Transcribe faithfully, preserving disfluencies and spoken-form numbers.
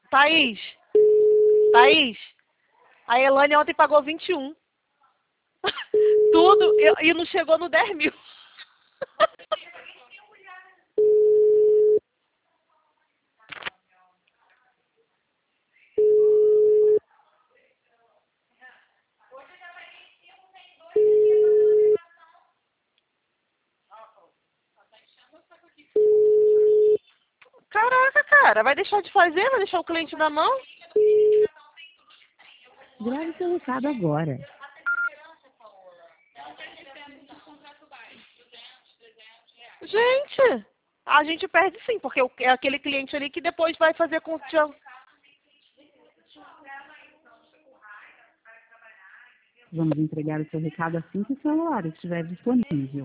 Thaís, Thaís, a Elane ontem pagou vinte e um. Tudo, e, e não chegou no dez mil. Caraca, cara, vai deixar de fazer? Vai deixar o cliente na mão? Grave seu recado agora. Gente, a gente perde sim, porque é aquele cliente ali que depois vai fazer com... Vamos entregar o seu recado assim que o celular estiver disponível.